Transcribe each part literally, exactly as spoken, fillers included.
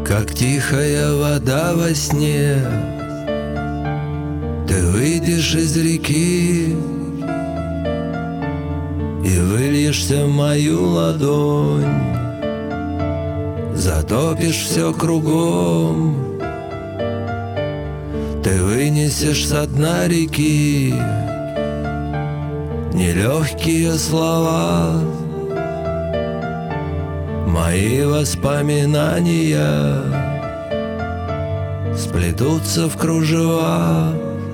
Как тихая вода во сне, ты выйдешь из реки и выльешься в мою ладонь, затопишь все кругом. Ты вынесешь со дна реки нелегкие слова, мои воспоминания сплетутся в кружева.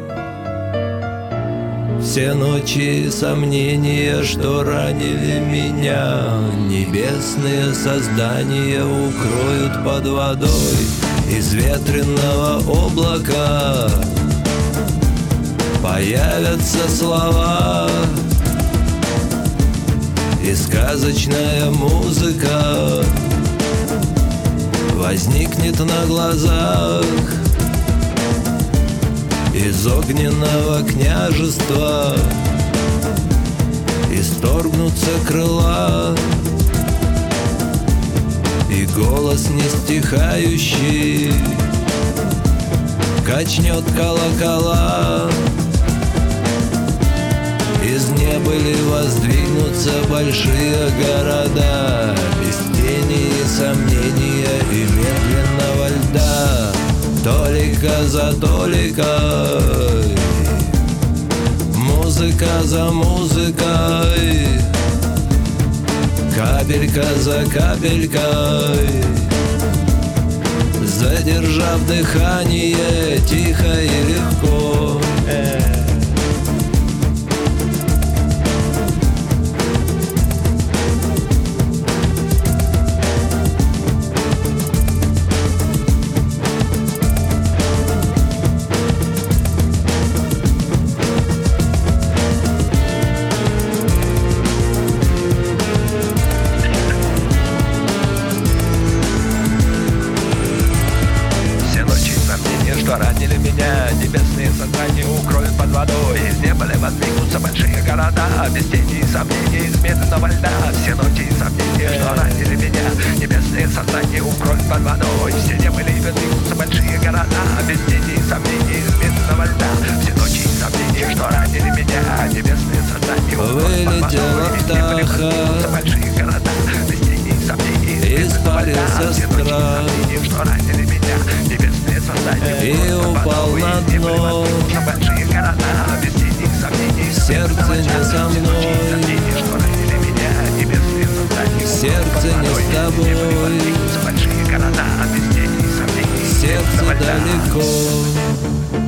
Все ночи и сомнения, что ранили меня, небесные создания укроют под водой. Из ветреного облака появятся слова, и сказочная музыка возникнет на глазах. Из огненного княжества исторгнутся крыла, и голос не стихающий качнет колокола. Из небыли воздвигнутся большие города, без тени и сомнения и медленного льда. Толика за толикой, музыка за музыкой, капелька за капелькой, задержав дыхание тихо и легко. Ранили меня, небесные создания укроют под водой. Из неба воздвигнутся большие города, без тени и сомнений, из медленного льда. Все ночи и сомнения, что ранили меня, небесные создания укроют под водой. Все неба воздвигнутся большие города, без тени и сомнений, из медленного льда. Все ночи и сомнения, что ранили меня, небесные создания укроют под водой. Из неба воздвигнутся большие города, без тени и сомнений, из медленного льда. Все ночи и сомнения, что ранили меня, небесные создания и упал на дно. Сердце не со мной, сердце не с тобой, сердце далеко.